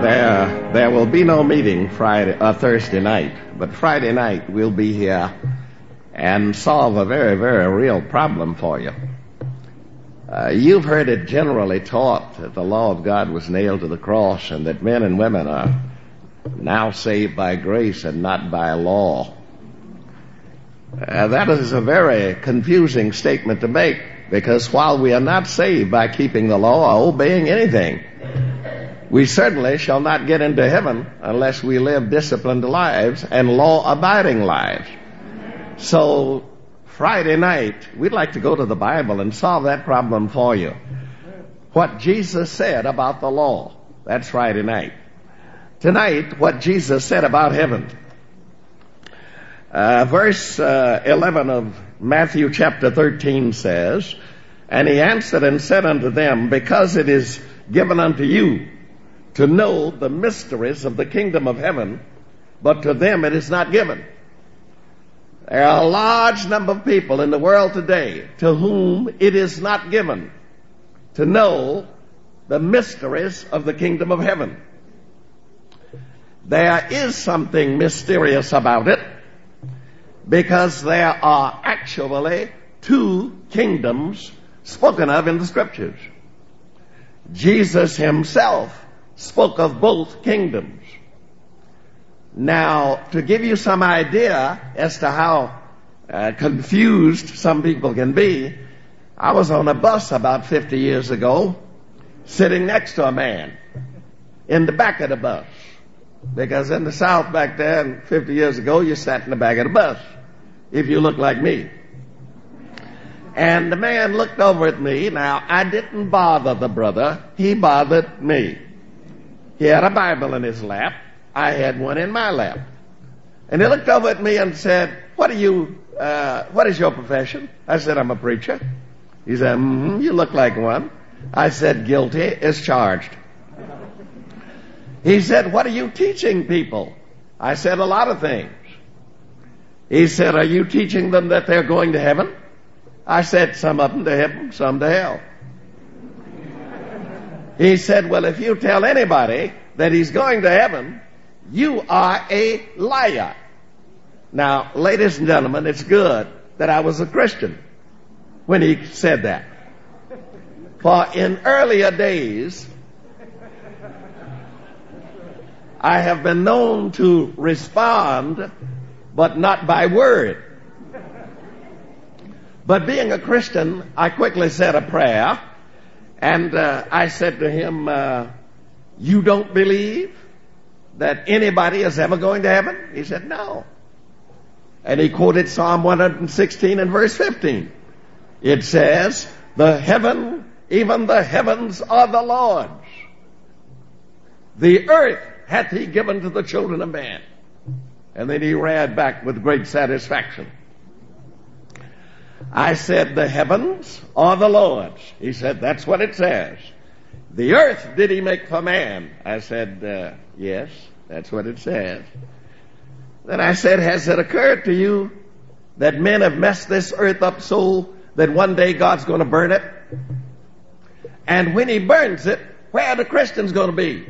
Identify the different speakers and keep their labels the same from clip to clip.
Speaker 1: There will be no meeting Thursday night, but Friday night we'll be here and solve a very, very real problem for you. You've heard it generally taught that the law of God was nailed to the cross and that men and women are now saved by grace and not by law. That is a very confusing statement to make, because while we are not saved by keeping the law or obeying anything, we certainly shall not get into heaven unless we live disciplined lives and law-abiding lives. So Friday night, we'd like to go to the Bible and solve that problem for you. What Jesus said about the law, that's Friday night. Tonight, what Jesus said about heaven. Verse 11 of Matthew chapter 13 says, "And he answered and said unto them, Because it is given unto you to know the mysteries of the kingdom of heaven, but to them it is not given." There are a large number of people in the world today to whom it is not given to know the mysteries of the kingdom of heaven. There is something mysterious about it, because there are actually two kingdoms spoken of in the Scriptures. Jesus himself spoke of both kingdoms. Now, to give you some idea as to how confused some people can be, I was on a bus about 50 years ago, sitting next to a man in the back of the bus. Because in the South back then, 50 years ago, you sat in the back of the bus, if you look like me. And the man looked over at me. Now, I didn't bother the brother. He bothered me. He had a Bible in his lap. I had one in my lap. And he looked over at me and said, what is your profession? I said, "I'm a preacher." He said, "You look like one." I said, "Guilty as charged." He said, "What are you teaching people?" I said, "A lot of things." He said, "Are you teaching them that they're going to heaven?" I said, "Some of them to heaven, some to hell." He said, "Well, if you tell anybody that he's going to heaven, you are a liar." Now, ladies and gentlemen, it's good that I was a Christian when he said that. For in earlier days, I have been known to respond, but not by word. But being a Christian, I quickly said a prayer, and I said to him, "You don't believe that anybody is ever going to heaven?" He said, "No." And he quoted Psalm 116 and verse 15. It says, even the heavens are the Lord's. The earth hath he given to the children of man. And then he read back with great satisfaction. I said, "The heavens are the Lord's." He said, "That's what it says." "The earth did he make for man." I said, "Yes, that's what it says." Then I said, "Has it occurred to you that men have messed this earth up so that one day God's going to burn it? And when he burns it, where are the Christians going to be?"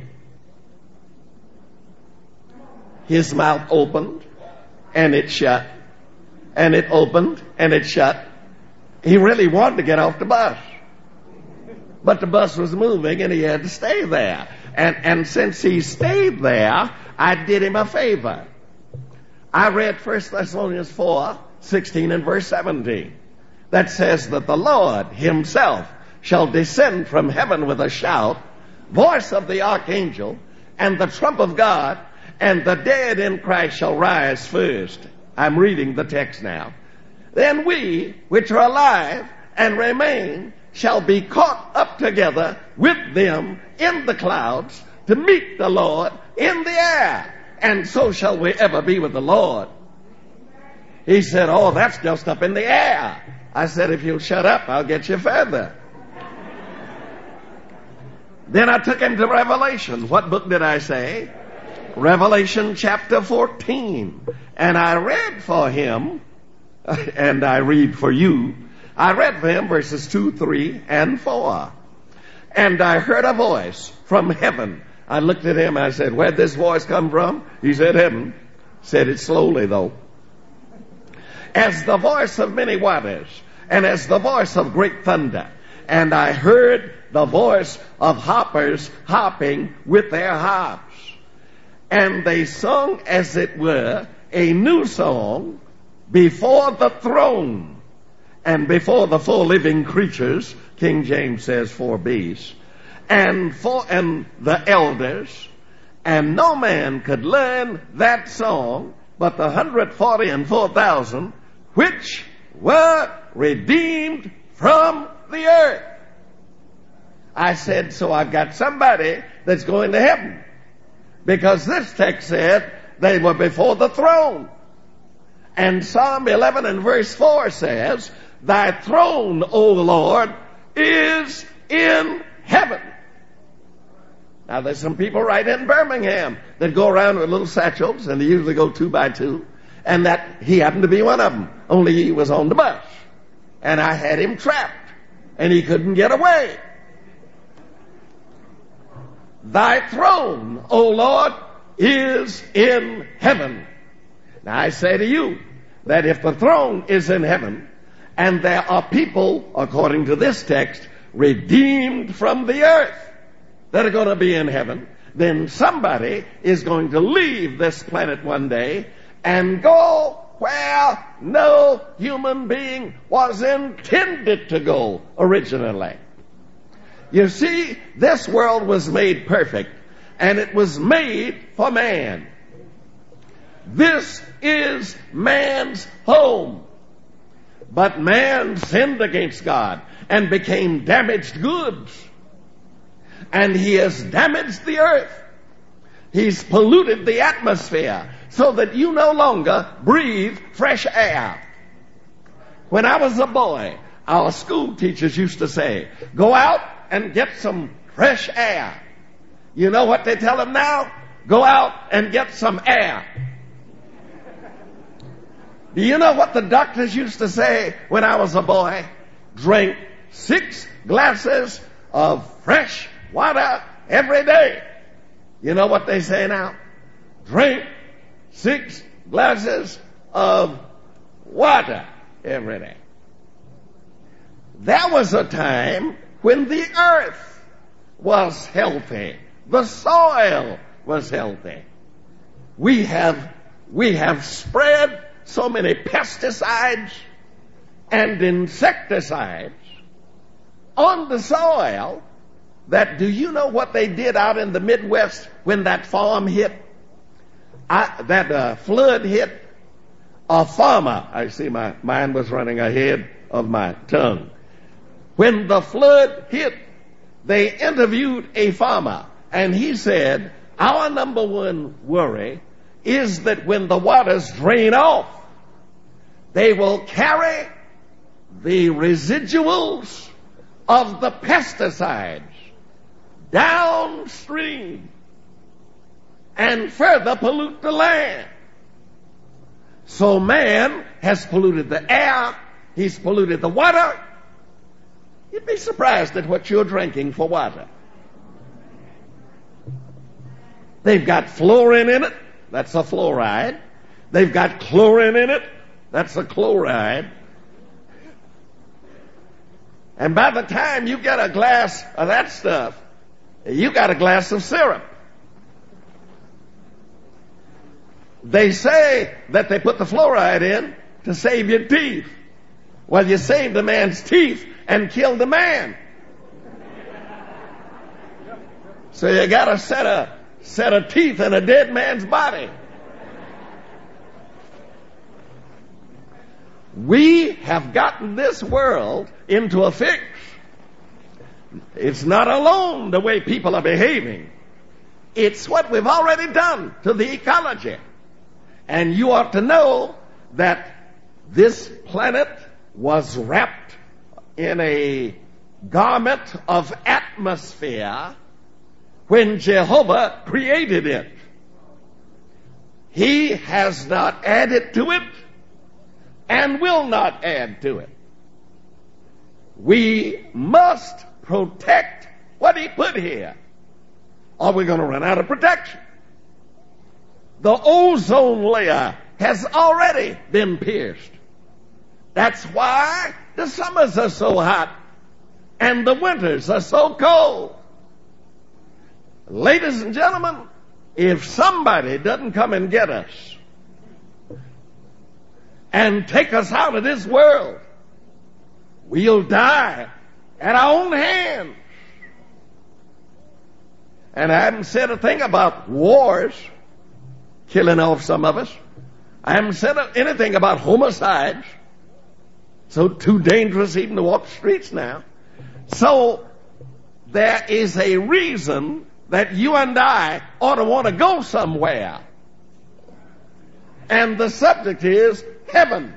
Speaker 1: His mouth opened, and it shut, and it opened, and it shut. He really wanted to get off the bus. But the bus was moving, and he had to stay there. And since he stayed there, I did him a favor. I read 1 Thessalonians 4:16 and verse 17. That says that the Lord himself shall descend from heaven with a shout, voice of the archangel, and the trump of God, and the dead in Christ shall rise first. I'm reading the text now. Then we, which are alive and remain, shall be caught up together with them in the clouds to meet the Lord in the air. And so shall we ever be with the Lord. He said, "Oh, that's just up in the air." I said, "If you'll shut up, I'll get you further." Then I took him to Revelation. What book did I say? Revelation chapter 14. And I read for him, and I read for you, I read for him verses 2, 3, and 4. "And I heard a voice from heaven I looked at him and I said, where'd this voice come from? He said, heaven. Said it slowly, though. As the voice of many waters, and as the voice of great thunder. And I heard the voice of harpers hopping with their harps. And they sung, as it were, a new song before the throne and before the four living creatures. King James says 4 beasts. And the elders. And no man could learn that song but the 144,000 which were redeemed from the earth. I said, so I've got somebody that's going to heaven. Because this text said they were before the throne. And Psalm 11 and verse 4 says, thy throne, O Lord, is in heaven. Now there's some people right in Birmingham that go around with little satchels, and they usually go 2 by 2. And that he happened to be one of them, only he was on the bus. And I had him trapped, and he couldn't get away. Thy throne, O Lord, is in heaven. Now I say to you that if the throne is in heaven, and there are people, according to this text, redeemed from the earth that are going to be in heaven, then somebody is going to leave this planet one day and go where no human being was intended to go originally. You see, this world was made perfect, and it was made for man. This is man's home. But man sinned against God and became damaged goods. And he has damaged the earth. He's polluted the atmosphere so that you no longer breathe fresh air. When I was a boy, our school teachers used to say, go out and get some fresh air. You know what they tell them now? Go out and get some air. Do you know what the doctors used to say when I was a boy? Drink 6 glasses of fresh water every day. You know what they say now? Drink 6 glasses of water every day. There was a time when the earth was healthy. The soil was healthy. We have spread so many pesticides and insecticides on the soil that, do you know what they did out in the Midwest when that farm hit? That flood hit? A farmer, I see my mind was running ahead of my tongue. When the flood hit, they interviewed a farmer, and he said, our number one worry is that when the waters drain off, they will carry the residuals of the pesticides downstream and further pollute the land. So man has polluted the air, he's polluted the water. You'd be surprised at what you're drinking for water. They've got fluorine in it, that's a fluoride. They've got chlorine in it, that's a chloride. And by the time you get a glass of that stuff, you got a glass of syrup. They say that they put the fluoride in to save your teeth. Well, you saved a man's teeth and killed a man. So you got a set of teeth in a dead man's body. We have gotten this world into a fix. It's not alone the way people are behaving. It's what we've already done to the ecology. And you ought to know that this planet was wrapped in a garment of atmosphere when Jehovah created it. He has not added to it and will not add to it. We must protect what he put here. or we're going to run out of protection. The ozone layer has already been pierced. That's why the summers are so hot and the winters are so cold. Ladies and gentlemen, if somebody doesn't come and get us and take us out of this world, we'll die at our own hands. And I haven't said a thing about wars killing off some of us. I haven't said anything about homicides. So too dangerous even to walk the streets now. So there is a reason that you and I ought to want to go somewhere. And the subject is heaven.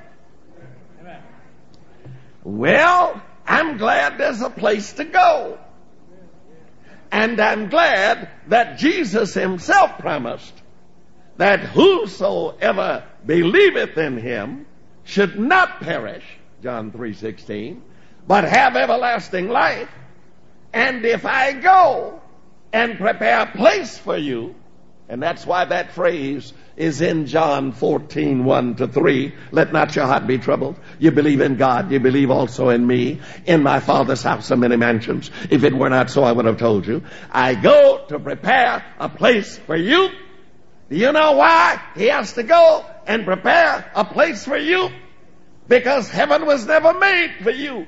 Speaker 1: Well, I'm glad there's a place to go. And I'm glad that Jesus himself promised that whosoever believeth in him should not perish, John 3:16, but have everlasting life. And if I go and prepare a place for you, and that's why that phrase is in John 14:1-3. Let not your heart be troubled. You believe in God, you believe also in me. In my Father's house are many mansions. If it were not so, I would have told you. I go to prepare a place for you. Do you know why he has to go and prepare a place for you? Because heaven was never made for you.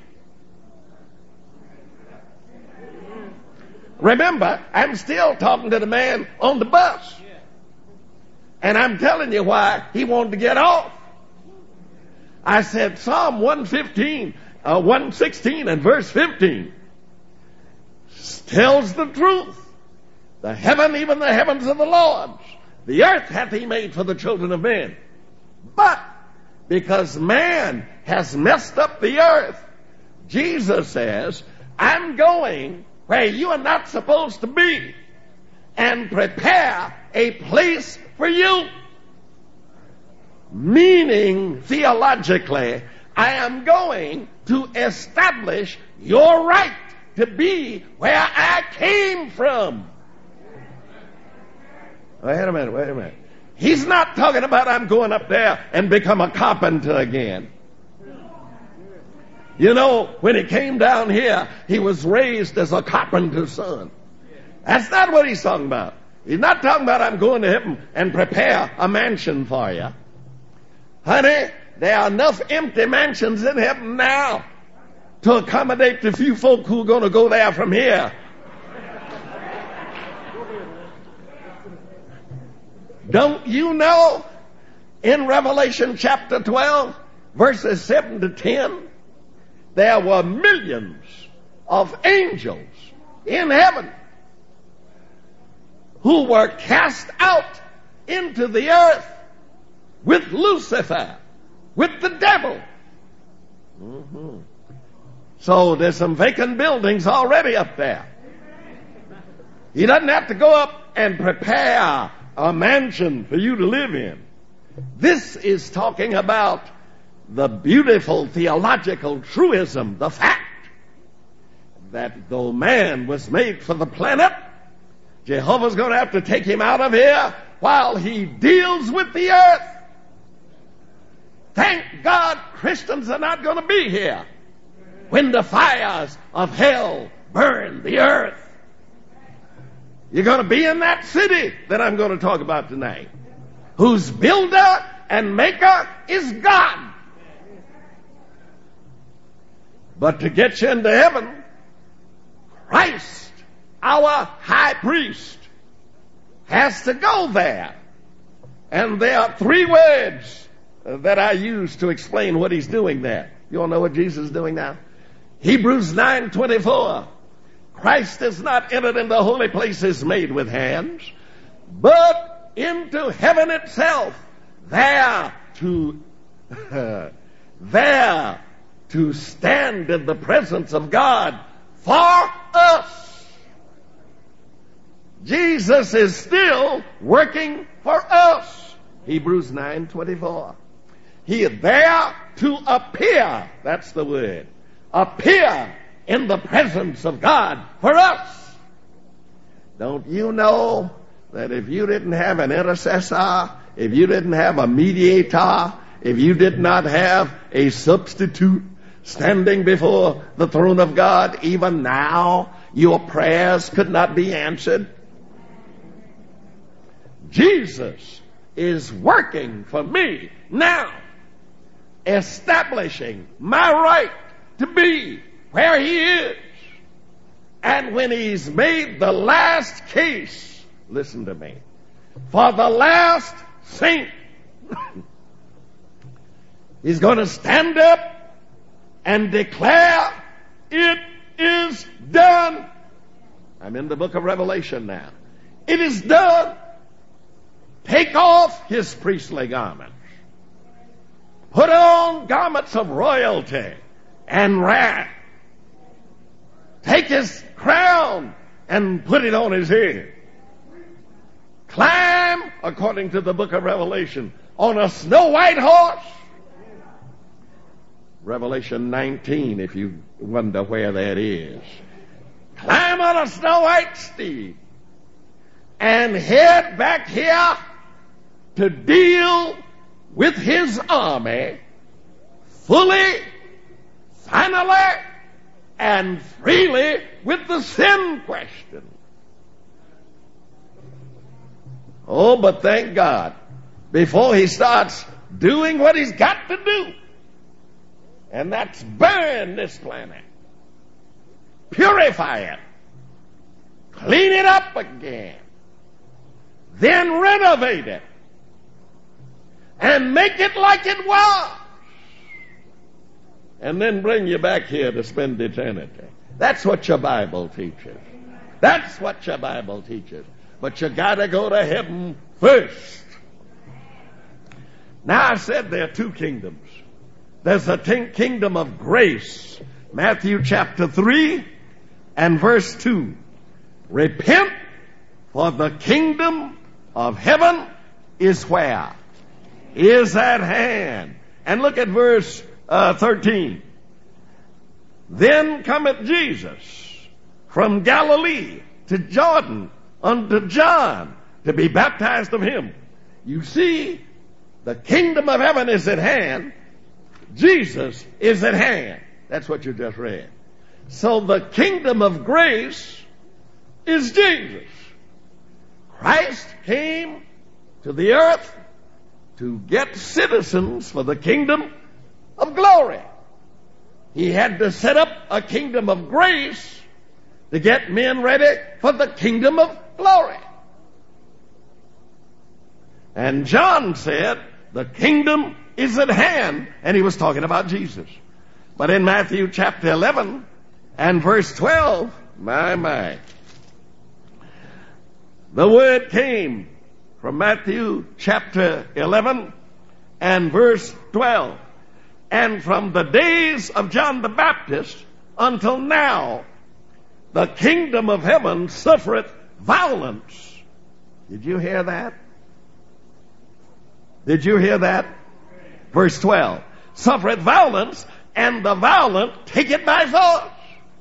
Speaker 1: Remember, I'm still talking to the man on the bus. And I'm telling you why he wanted to get off. I said Psalm 116 and verse 15 tells the truth. The heaven, even the heavens of the Lord's, the earth hath he made for the children of men. But because man has messed up the earth, Jesus says, I'm going where you are not supposed to be and prepare a place for you. Meaning, theologically, I am going to establish your right to be where I came from. Wait a minute. He's not talking about I'm going up there and become a carpenter again. You know, when he came down here, he was raised as a carpenter's son. That's not what he's talking about. He's not talking about I'm going to heaven and prepare a mansion for you. Honey, there are enough empty mansions in heaven now to accommodate the few folk who are going to go there from here. Don't you know in Revelation chapter 12, verses 7-10, there were millions of angels in heaven who were cast out into the earth with Lucifer, with the devil. So there's some vacant buildings already up there. He doesn't have to go up and prepare a mansion for you to live in. This is talking about the beautiful theological truism, the fact that though man was made for the planet, Jehovah's going to have to take him out of here while he deals with the earth. Thank God Christians are not going to be here when the fires of hell burn the earth. You're going to be in that city that I'm going to talk about tonight, whose builder and maker is God. But to get you into heaven, Christ, our high priest, has to go there. And there are three words that I use to explain what he's doing there. You all know what Jesus is doing now? Hebrews 9:24. Christ is not entered into holy places made with hands, but into heaven itself, there to stand in the presence of God for us. Jesus is still working for us. Hebrews 9:24. He is there to appear, that's the word, appear in the presence of God for us. Don't you know that if you didn't have an intercessor, if you didn't have a mediator, if you did not have a substitute standing before the throne of God, even now your prayers could not be answered? Jesus is working for me now, establishing my right to be where he is. And when he's made the last case, listen to me, for the last saint, he's going to stand up and declare, it is done. I'm in the book of Revelation now. It is done. Take off his priestly garments. Put on garments of royalty and wrath. Take his crown and put it on his head. Climb, according to the book of Revelation, on a snow white horse. Revelation 19, if you wonder where that is. Climb on a snow white steed and head back here to deal with his army fully, finally, and freely with the sin question. Oh, but thank God, before he starts doing what he's got to do, and that's burn this planet, purify it, clean it up again, then renovate it, and make it like it was, and then bring you back here to spend eternity. That's what your Bible teaches. That's what your Bible teaches. But you gotta go to heaven first. Now I said there are two kingdoms. There's a kingdom of grace. Matthew chapter 3 and verse 2. Repent, for the kingdom of heaven is where? Is at hand. And look at verse 13. Then cometh Jesus from Galilee to Jordan unto John to be baptized of him. You see, the kingdom of heaven is at hand. Jesus is at hand. That's what you just read. So the kingdom of grace is Jesus. Christ came to the earth to get citizens for the kingdom of glory. He had to set up a kingdom of grace to get men ready for the kingdom of glory. And John said, the kingdom is at hand, and he was talking about Jesus. But in Matthew chapter 11 and verse 12, my, the word came from Matthew chapter 11 and verse 12. And from the days of John the Baptist until now, the kingdom of heaven suffereth violence. Did you hear that? Did you hear that? Verse 12. Suffereth violence, and the violent take it by force.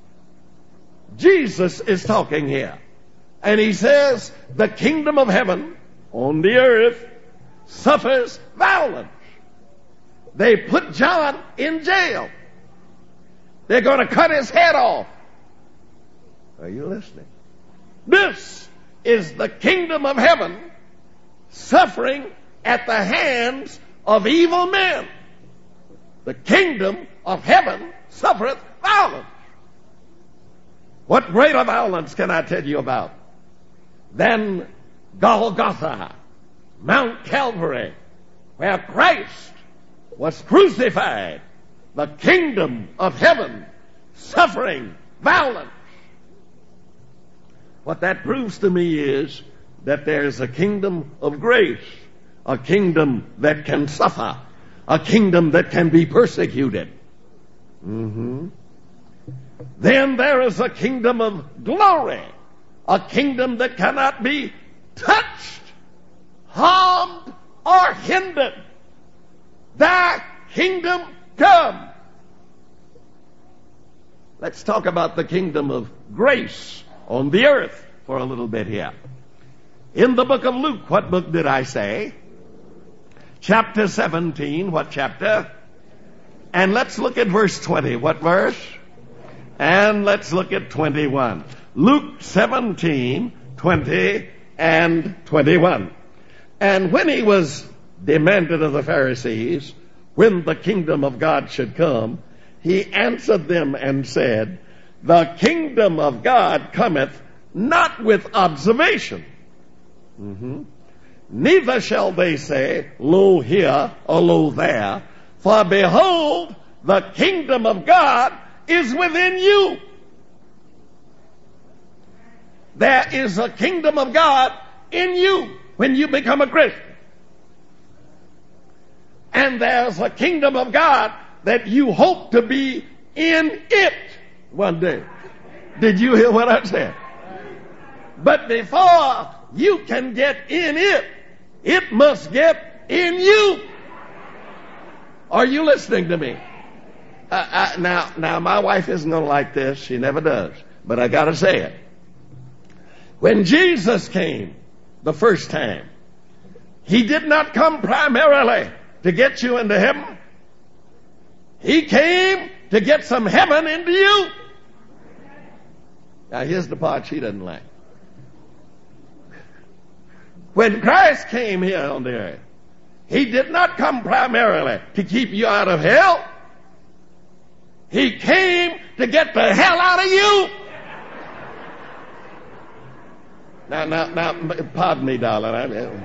Speaker 1: Jesus is talking here. And he says, the kingdom of heaven on the earth suffers violence. They put John in jail. They're going to cut his head off. Are you listening? This is the kingdom of heaven suffering at the hands of evil men. The kingdom of heaven suffereth violence. What greater violence can I tell you about than Golgotha, Mount Calvary, where Christ was crucified, the kingdom of heaven suffering violence. What that proves to me is that there's a kingdom of grace, a kingdom that can suffer, a kingdom that can be persecuted. Then there is a kingdom of glory, a kingdom that cannot be touched, harmed, or hindered. Thy kingdom come. Let's talk about the kingdom of grace on the earth for a little bit here. In the book of Luke, what book did I say? Chapter 17, what chapter? And let's look at verse 20. What verse? And let's look at 21. Luke 17, 20 and 21. And when he was demanded of the Pharisees when the kingdom of God should come, he answered them and said, the kingdom of God cometh not with observation. Neither shall they say, lo here or lo there, for behold, the kingdom of God is within you. There is a kingdom of God in you when you become a Christian. And there's a kingdom of God that you hope to be in it one day. Did you hear what I said? But before you can get in it, it must get in you. Are you listening to me? Now, my wife isn't going to like this. She never does. But I got to say it. When Jesus came the first time, he did not come primarily to get you into heaven. He came to get some heaven into you. Now, here's the part she doesn't like. When Christ came here on the earth, he did not come primarily to keep you out of hell. He came to get the hell out of you. Now, pardon me, darling.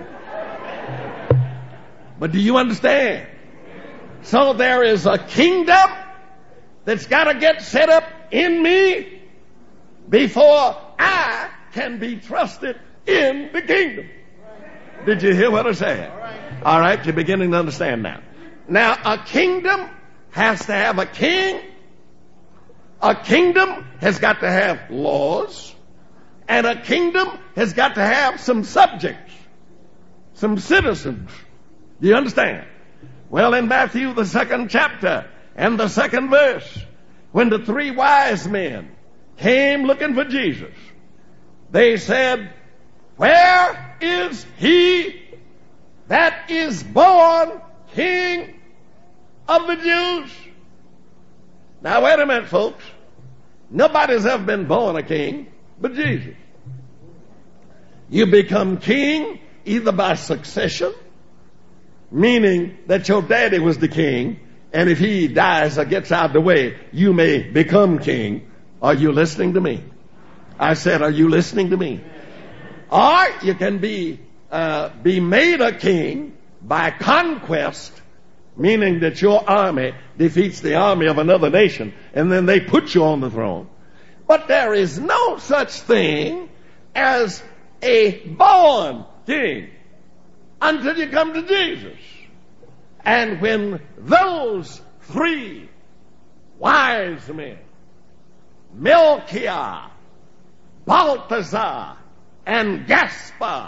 Speaker 1: But do you understand? So there is a kingdom that's got to get set up in me before I can be trusted in the kingdom. Did you hear what I said? All right, you're beginning to understand now. Now, a kingdom has to have a king. A kingdom has got to have laws. And a kingdom has got to have some subjects, some citizens. Do you understand? Well, in Matthew, the 2nd chapter and the 2nd verse, when the 3 wise men came looking for Jesus, they said, where is he that is born King of the Jews? Now, wait a minute, folks. Nobody's ever been born a king but Jesus. You become king either by succession, meaning that your daddy was the king, and if he dies or gets out of the way, you may become king. Are you listening to me? I said, are you listening to me? Or you can be made a king by conquest, meaning that your army defeats the army of another nation, and then they put you on the throne. But there is no such thing as a born king until you come to Jesus. And when those 3 wise men, Melchior, Balthazar, and Gaspar,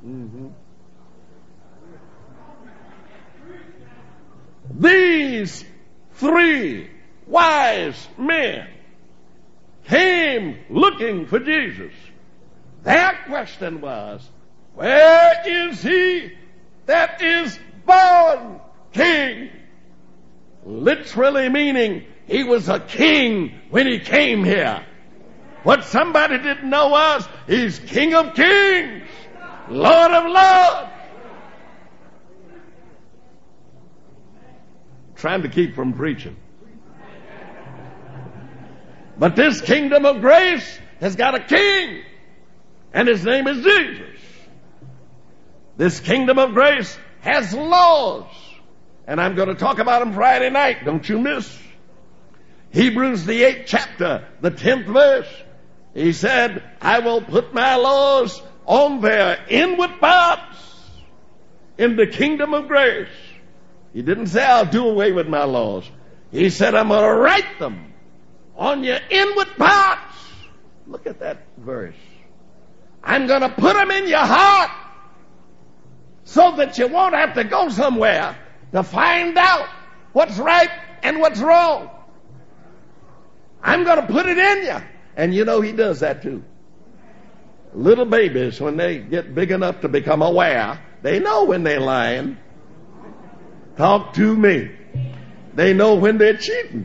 Speaker 1: these 3 wise men came looking for Jesus, their question was, where is he that is born king? Literally meaning he was a king when he came here. What somebody didn't know was he's King of Kings, Lord of Lords. Trying to keep from preaching. But this kingdom of grace has got a king, and his name is Jesus. This kingdom of grace has laws, and I'm going to talk about them Friday night. Don't you miss. Hebrews, the 8th chapter, the 10th verse. He said, I will put my laws on their inward parts in the kingdom of grace. He didn't say, I'll do away with my laws. He said, I'm going to write them on your inward parts. Look at that verse. I'm going to put them in your heart so that you won't have to go somewhere to find out what's right and what's wrong. I'm going to put it in you. And you know he does that too. Little babies, when they get big enough to become aware, they know when they're lying. Talk to me. They know when they're cheating.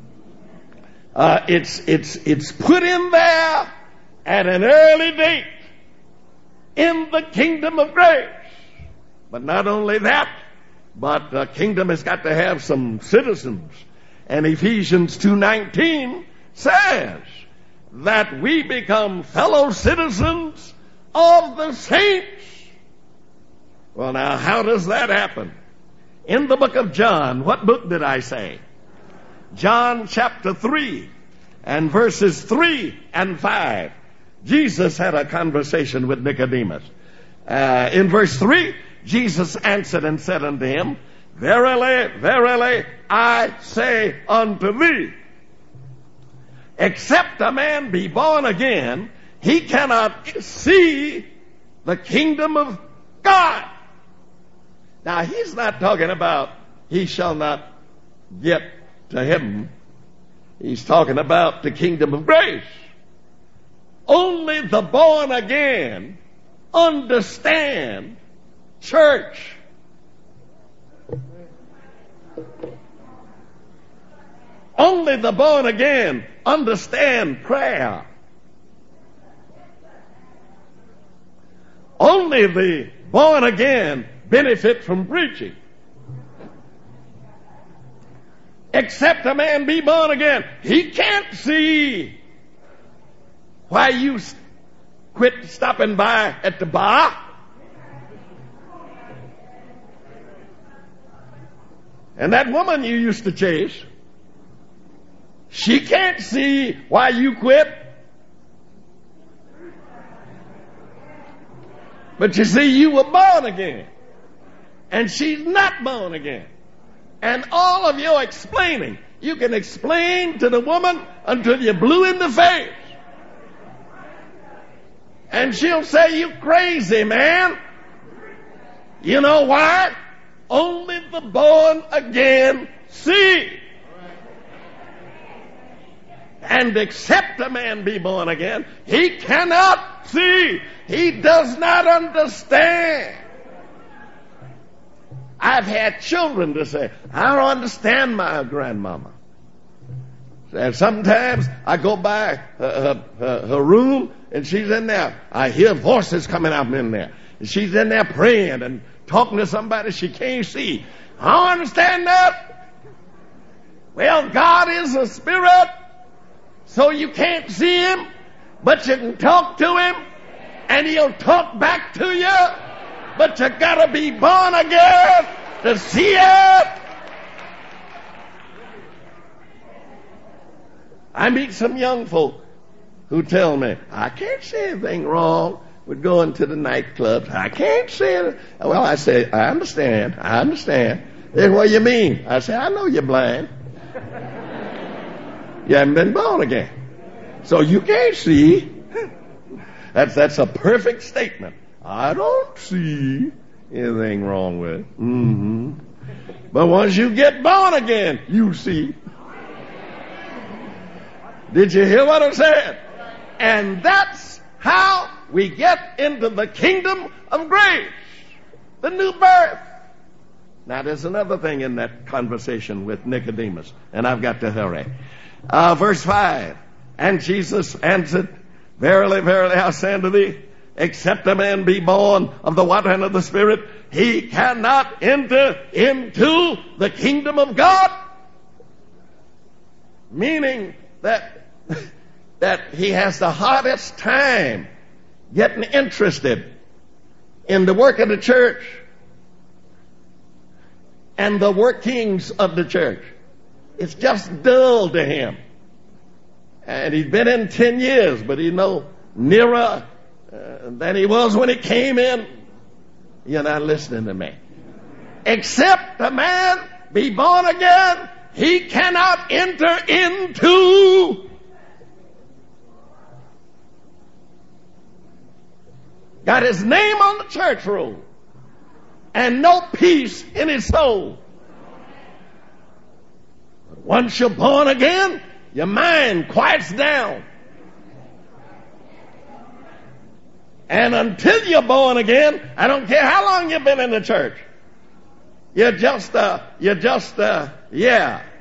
Speaker 1: It's put in there at an early date in the kingdom of grace. But not only that, but the kingdom has got to have some citizens. And Ephesians 2:19 says that we become fellow citizens of the saints. Well, now, how does that happen? In the book of John, what book did I say? John chapter 3 and verses 3 and 5. Jesus had a conversation with Nicodemus. In verse 3, Jesus answered and said unto him, Verily, verily, I say unto thee, except a man be born again, he cannot see the kingdom of God. Now, he's not talking about he shall not get to heaven. He's talking about the kingdom of grace. Only the born again understand church. Only the born again understand prayer. Only the born again benefit from preaching. Except a man be born again, he can't see why you quit stopping by at the bar. And that woman you used to chase, she can't see why you quit. But you see, you were born again. And she's not born again. And all of your explaining, you can explain to the woman until you're blue in the face. And she'll say, you crazy, man. You know why? Only the born again see. And except a man be born again, he cannot see. He does not understand. I've had children to say, I don't understand my grandmama. And sometimes I go by her room and she's in there. I hear voices coming out in there. And she's in there praying and talking to somebody she can't see. I don't understand that. Well, God is a spirit, so you can't see him, but you can talk to him and he'll talk back to you. But you gotta be born again to see it. I meet some young folk who tell me, I can't see anything wrong with going to the nightclubs. I can't see it. Well, I say, I understand. They say, what do you mean? I say, I know you're blind. You haven't been born again. So you can't see. That's a perfect statement. I don't see anything wrong with it. But once you get born again, you see. Did you hear what I said? And that's how we get into the kingdom of grace. The new birth. Now there's another thing in that conversation with Nicodemus, and I've got to hurry. Verse 5. And Jesus answered, Verily, verily, I say unto thee, except a man be born of the water and of the Spirit, he cannot enter into the kingdom of God. Meaning that he has the hardest time getting interested in the work of the church and the workings of the church. It's just dull to him. And he's been in 10 years, but he's no nearer than he was when he came in. You're not listening to me. Except a man be born again, he cannot enter into. Got his name on the church roll and no peace in his soul. But once you're born again, your mind quiets down. And until you're born again, I don't care how long you've been in the church. You're just, yeah.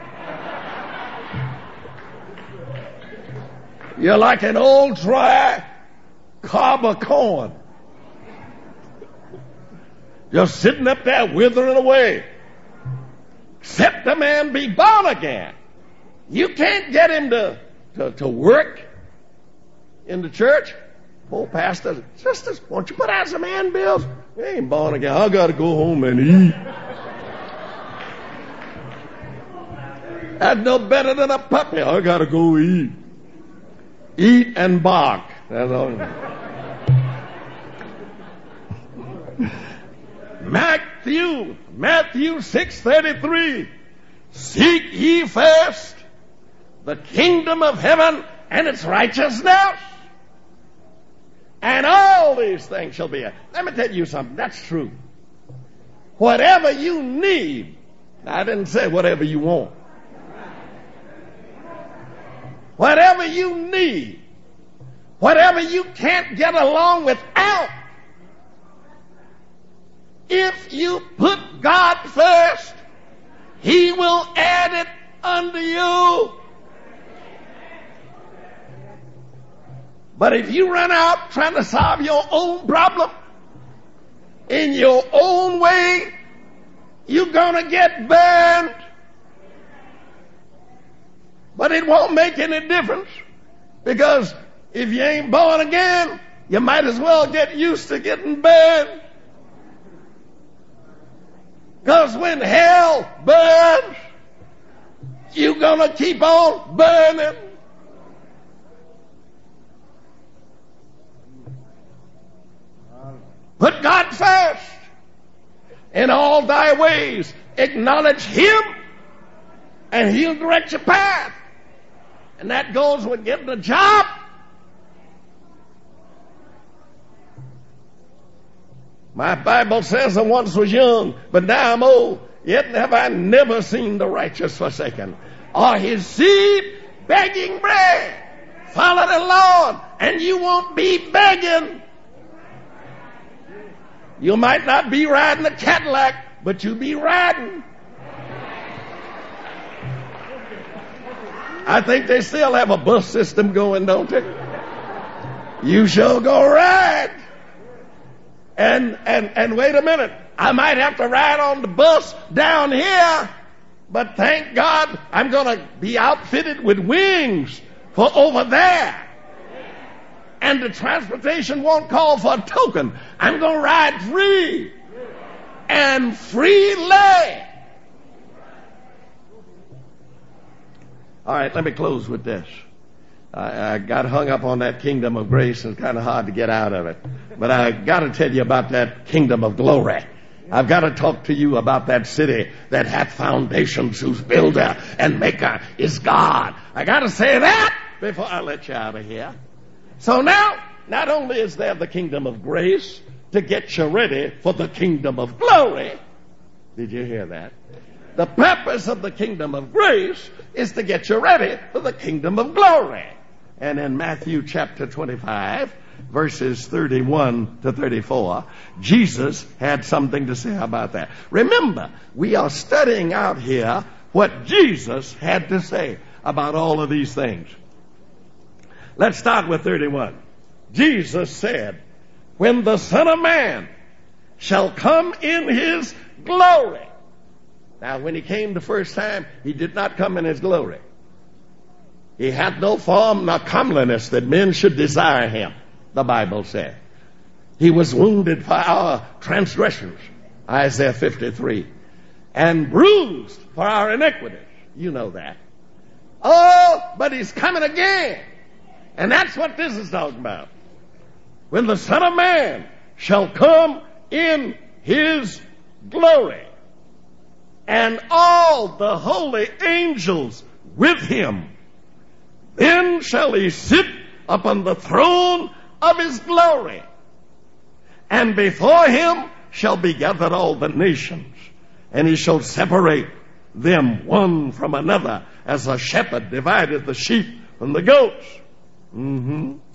Speaker 1: You're like an old dry cob of corn. Just sitting up there withering away. Except the man be born again. You can't get him to work in the church. Oh, pastor, sisters, won't you put out some handbills? He ain't born again. I got to go home and eat. That's no better than a puppy. I got to go eat. Eat and bark. That's all. Matthew 6:33. Seek ye first the kingdom of heaven and its righteousness, and all these things shall be. Let me tell you something. That's true. Whatever you need. I didn't say whatever you want. Whatever you need. Whatever you can't get along without. If you put God first, He will add it unto you. But if you run out trying to solve your own problem in your own way, you're going to get burned. But it won't make any difference, because if you ain't born again, you might as well get used to getting burned. Because when hell burns, you're going to keep on burning. Put God first. In all thy ways, acknowledge Him, and He'll direct your path. And that goes with getting a job. My Bible says I once was young, but now I'm old. Yet have I never seen the righteous forsaken, or his seed begging bread. Follow the Lord, and you won't be begging. You might not be riding a Cadillac, but you'll be riding. I think they still have a bus system going, don't they? You shall go ride. And wait a minute. I might have to ride on the bus down here, but thank God I'm going to be outfitted with wings for over there. And the transportation won't call for a token. I'm going to ride free and freely. All right, let me close with this. I got hung up on that kingdom of grace, and it's kind of hard to get out of it. But I got to tell you about that kingdom of glory. I've got to talk to you about that city that hath foundations, whose builder and maker is God. I got to say that before I let you out of here. So now, not only is there the kingdom of grace to get you ready for the kingdom of glory. Did you hear that? The purpose of the kingdom of grace is to get you ready for the kingdom of glory. And in Matthew chapter 25, verses 31 to 34, Jesus had something to say about that. Remember, we are studying out here what Jesus had to say about all of these things. Let's start with 31. Jesus said, when the Son of Man shall come in His glory. Now, when He came the first time, He did not come in His glory. He had no form nor comeliness that men should desire Him, the Bible said. He was wounded for our transgressions, Isaiah 53, and bruised for our iniquities. You know that. Oh, but He's coming again. And that's what this is talking about. When the Son of Man shall come in His glory, and all the holy angels with Him, then shall He sit upon the throne of His glory, and before Him shall be gathered all the nations, and He shall separate them one from another, as a shepherd divideth the sheep from the goats. And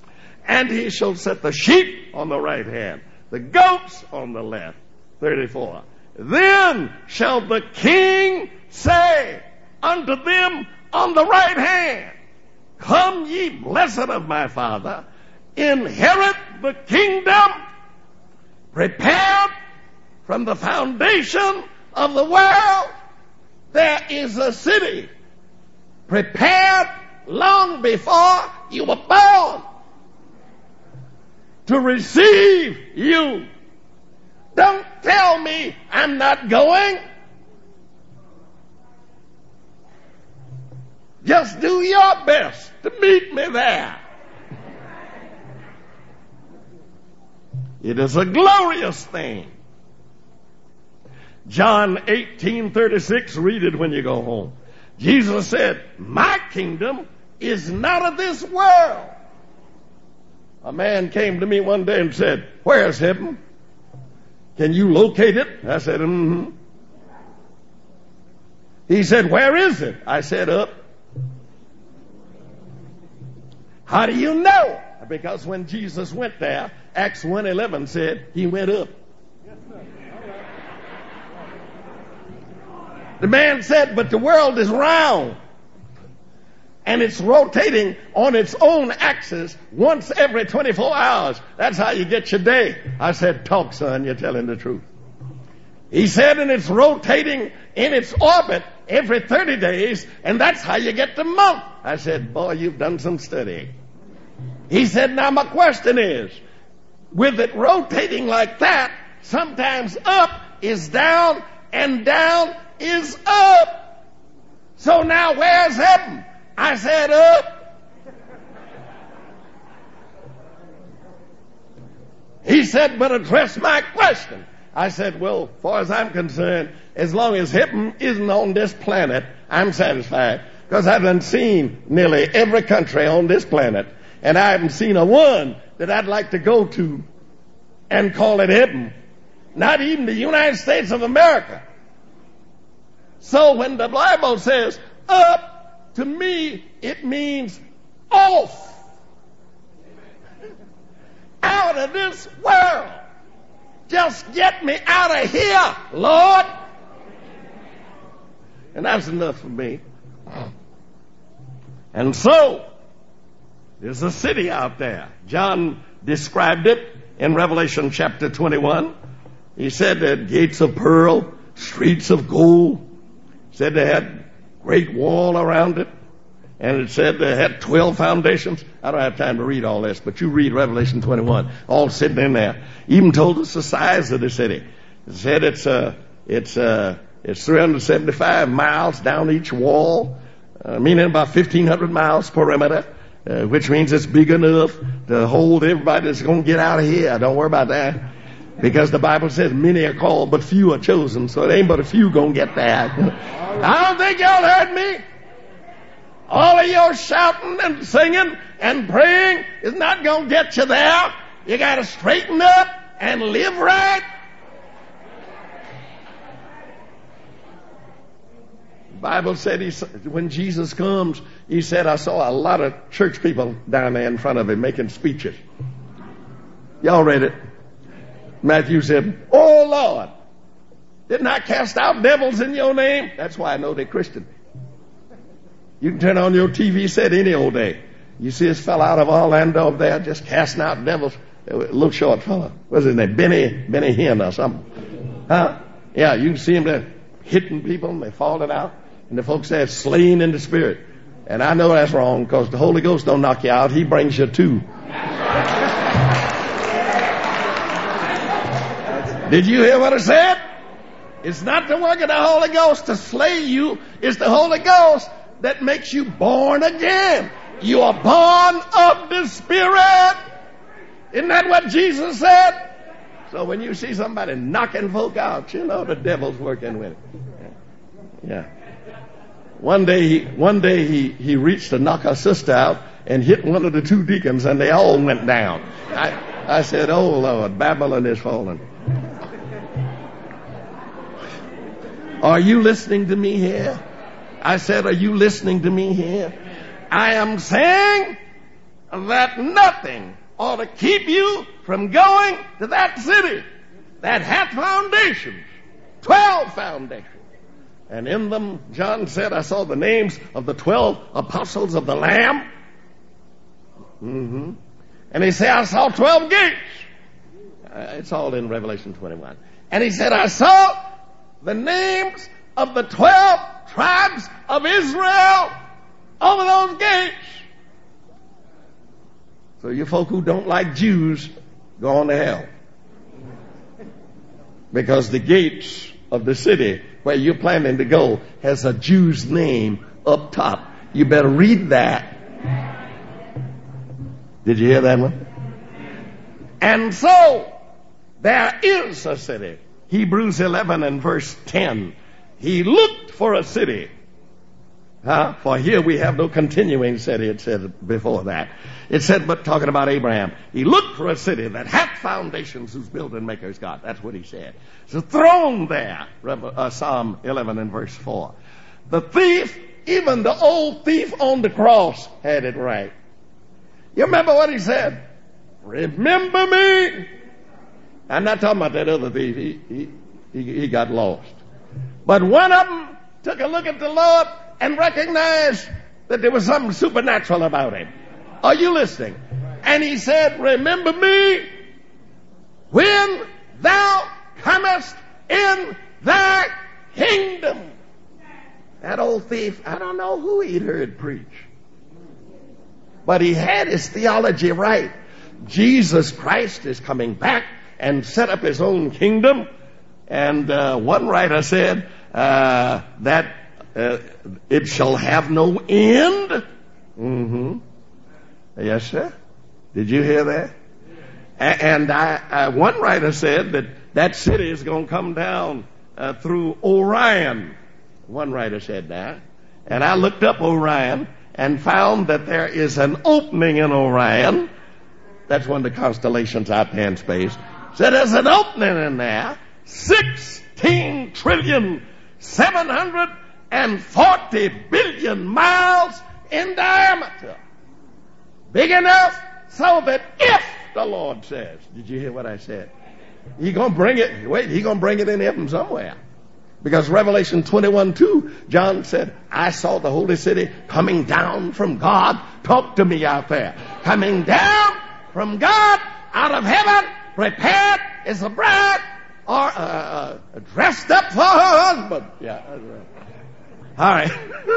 Speaker 1: And he shall set the sheep on the right hand, the goats on the left. 34. Then shall the king say unto them on the right hand, Come ye blessed of my Father, inherit the kingdom prepared from the foundation of the world. There is a city prepared long before you were born to receive you. Don't tell me I'm not going. Just do your best to meet me there. It is a glorious thing. John 18:36, read it when you go home. Jesus said, My kingdom is not of this world. A man came to me one day and said, Where's heaven? Can you locate it? I said, He said, Where is it? I said, Up. How do you know? Because when Jesus went there, Acts 1:11 said he went up. The man said, but the world is round and it's rotating on its own axis once every 24 hours. That's how you get your day. I said, talk, son, you're telling the truth. He said, and it's rotating in its orbit every 30 days, and that's how you get the month. I said, boy, you've done some studying. He said, now my question is, with it rotating like that, sometimes up is down and down is up. So now where's heaven? I said, up. He said, but address my question. I said, well, as far as I'm concerned, as long as heaven isn't on this planet, I'm satisfied. Because I haven't seen nearly every country on this planet, and I haven't seen a one that I'd like to go to and call it heaven. Not even the United States of America. So when the Bible says up, to me, it means off. Out of this world. Just get me out of here, Lord. And that's enough for me. And so, there's a city out there. John described it in Revelation chapter 21. He said that gates of pearl, streets of gold. Said they had great wall around it. And it said they had 12 foundations. I don't have time to read all this, but you read Revelation 21, all sitting in there. Even told us the size of the city. It said it's 375 miles down each wall, meaning about 1,500 miles perimeter, which means it's big enough to hold everybody that's going to get out of here. Don't worry about that. Because the Bible says many are called, but few are chosen. So it ain't but a few going to get that. I don't think y'all heard me. All of your shouting and singing and praying is not going to get you there. You got to straighten up and live right. The Bible said when Jesus comes, he said, I saw a lot of church people down there in front of him making speeches. Y'all read it? Matthew said, oh Lord, didn't I cast out devils in your name? That's why I know they're Christian. You can turn on your TV set any old day. You see this fella out of Orlando up there just casting out devils. A little short fella. What's his name? Benny Hinn or something. Huh? Yeah, you can see him there hitting people and they're falling out. And the folks say it's slain in the spirit. And I know that's wrong because the Holy Ghost don't knock you out. He brings you to. Did you hear what I said? It's not the work of the Holy Ghost to slay you. It's the Holy Ghost that makes you born again. You are born of the Spirit. Isn't that what Jesus said? So when you see somebody knocking folk out, you know the devil's working with it. Yeah. One day he reached to knock a sister out and hit one of the two deacons and they all went down. I said, oh Lord, Babylon is falling. Are you listening to me here? I said, are you listening to me here? I am saying that nothing ought to keep you from going to that city that hath foundations, 12 foundations. And in them, John said, I saw the names of the 12 apostles of the Lamb. And he said, I saw 12 gates. It's all in Revelation 21. And he said, I saw the names of the 12 tribes of Israel over those gates. So you folk who don't like Jews, go on to hell. Because the gates of the city where you're planning to go has a Jew's name up top. You better read that. Did you hear that one? And so, there is a city. Hebrews 11 and verse 10. He looked for a city. For here we have no continuing city, it said before that. It said, but talking about Abraham, he looked for a city that hath foundations whose building maker is God. That's what he said. It's a throne there, Psalm 11 and verse 4. The thief, even the old thief on the cross, had it right. You remember what he said? Remember me. I'm not talking about that other thief. He got lost. But one of them took a look at the Lord and recognized that there was something supernatural about him. Are you listening? And he said, remember me when thou comest in thy kingdom. That old thief, I don't know who he'd heard preach, but he had his theology right. Jesus Christ is coming back and set up his own kingdom. And one writer said that it shall have no end. Yes, sir. Did you hear that? And one writer said that city is going to come down through Orion. One writer said that. And I looked up Orion and found that there is an opening in Orion. That's one of the constellations out there in space. So there's an opening in there. 16 trillion 740 billion miles in diameter. Big enough so that if the Lord says, did you hear what I said? He's going to bring it in heaven somewhere. Because Revelation 21:2, John said, I saw the holy city coming down from God. Talk to me out there. Coming down from God out of heaven, prepared as a bride, or dressed up for her husband. Yeah. All right.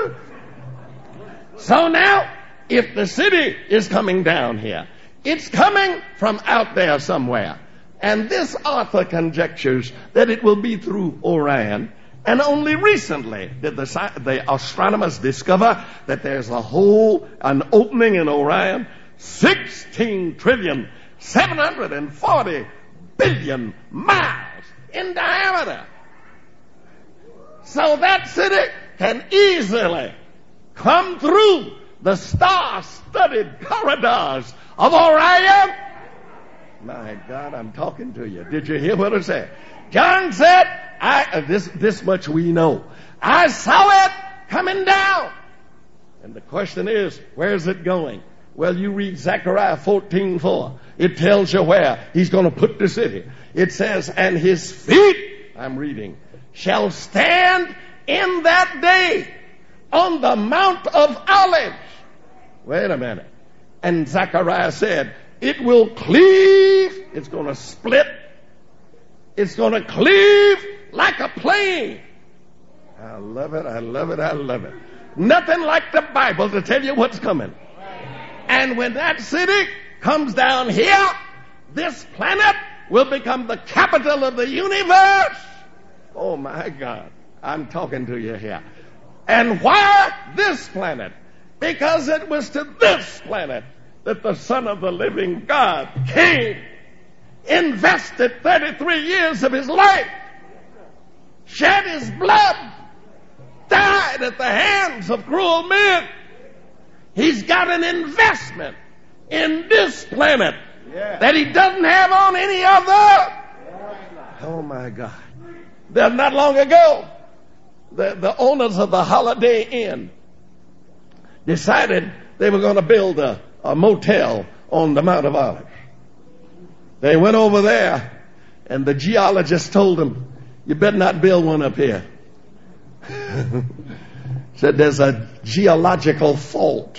Speaker 1: So now, if the city is coming down here, it's coming from out there somewhere. And this author conjectures that it will be through Orion. And only recently did the astronomers discover that there's an opening in Orion, 16 trillion 740 billion miles in diameter. So that city can easily come through the star-studded corridors of Orion. My God, I'm talking to you. Did you hear what I said? John said, this much we know. I saw it coming down. And the question is, where's it going? Well, you read Zechariah 14:4. It tells you where he's going to put the city. It says, and his feet, I'm reading, shall stand in that day on the Mount of Olives. Wait a minute. And Zechariah said, it will cleave, it's going to split, it's going to cleave like a plane. I love it, I love it, I love it. Nothing like the Bible to tell you what's coming. And when that city comes down here, this planet will become the capital of the universe. Oh my God, I'm talking to you here. And why this planet? Because it was to this planet that the Son of the living God came, invested 33 years of his life, shed his blood, died at the hands of cruel men. He's got an investment in this planet that he doesn't have on any other. Oh my God. Not long ago, the owners of the Holiday Inn decided they were going to build a motel on the Mount of Olives. They went over there, and the geologist told them, you better not build one up here. Said there's a geological fault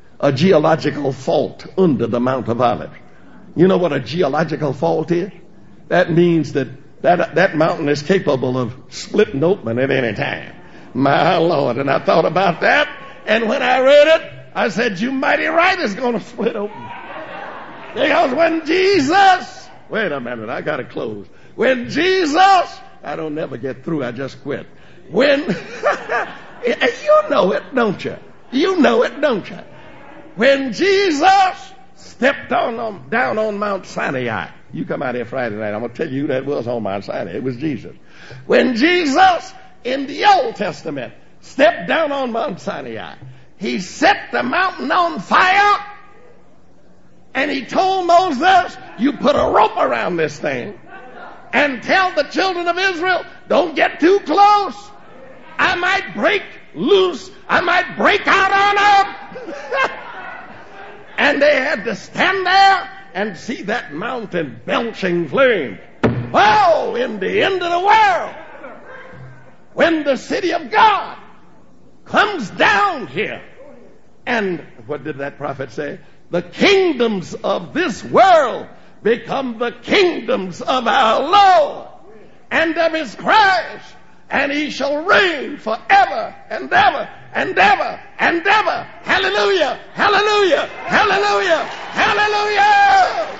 Speaker 1: under the Mount of Olives. You know what a geological fault is? That means that mountain is capable of splitting open at any time. My Lord. And I thought about that, and when I read it, I said, you mighty right it's going to split open. Because when Jesus, wait a minute, I got to close. When Jesus, I don't never get through, I just quit. When, you know it, don't you? You know it, don't you? When Jesus stepped down on Mount Sinai, you come out here Friday night, I'm going to tell you who that was on Mount Sinai. It was Jesus. When Jesus, in the Old Testament, stepped down on Mount Sinai, he set the mountain on fire, and he told Moses, you put a rope around this thing and tell the children of Israel, don't get too close. I might break loose. I might break out on them. And they had to stand there and see that mountain belching flames. Oh, in the end of the world, when the city of God comes down here, and what did that prophet say? The kingdoms of this world become the kingdoms of our Lord and of his Christ, and he shall reign forever and ever and ever and ever. Hallelujah! Hallelujah! Hallelujah! Hallelujah!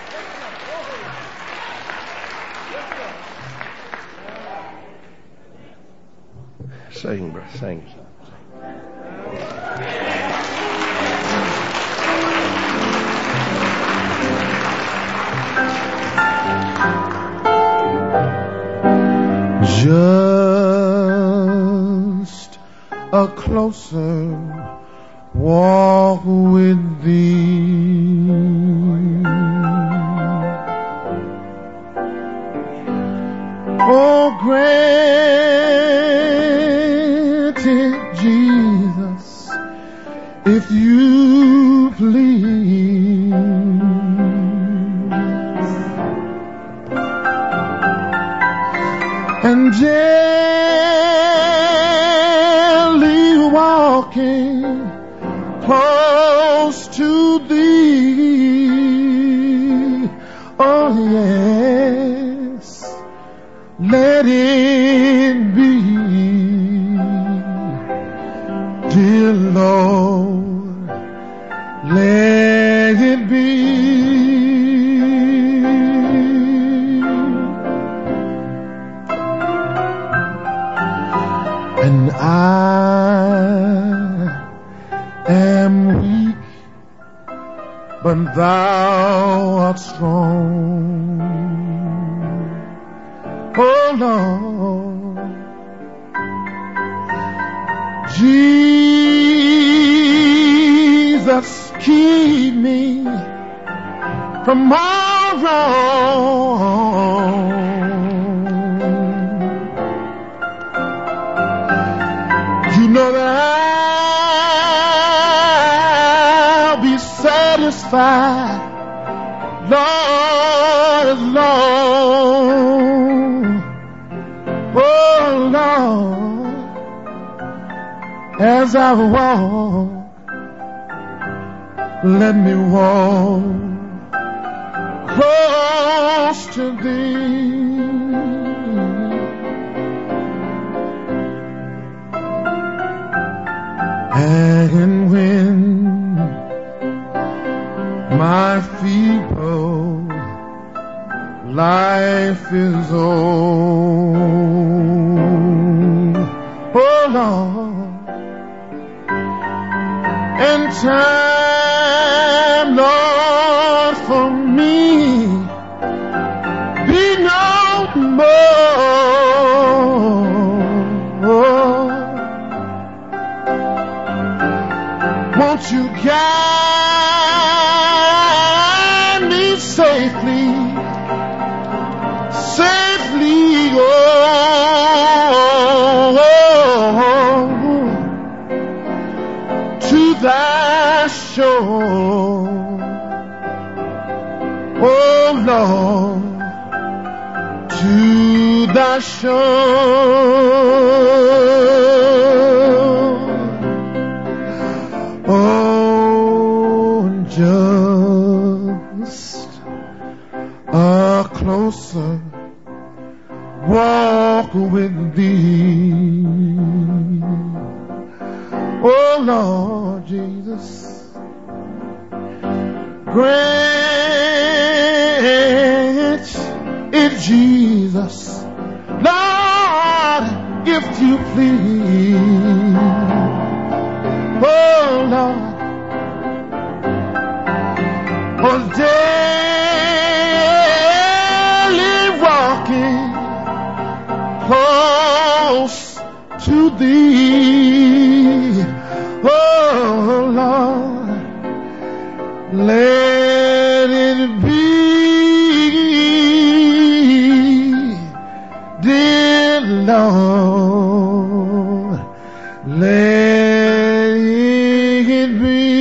Speaker 1: Sing, brother, sing.
Speaker 2: Just a closer walk with thee, oh, grant it, Jesus, if you please. And gently walking close to thee, oh yes, let it be, dear Lord, let it be. And I am weak, but thou art strong, oh Lord. Jesus, keep me from all wrong. You know that I'll be satisfied, Lord, as long, oh Lord, as I walk, let me walk close to thee. And when my feeble life is old, oh Lord, and time, Lord, for me be no more. Won't you guide me safely, oh, to thy Thou shalt just a closer walk with thee. Oh Lord Jesus, grant it, Jesus, Lord, if you please. Oh Lord, for daily walking close to thee. Oh Lord, let it be, dear Lord, let it be.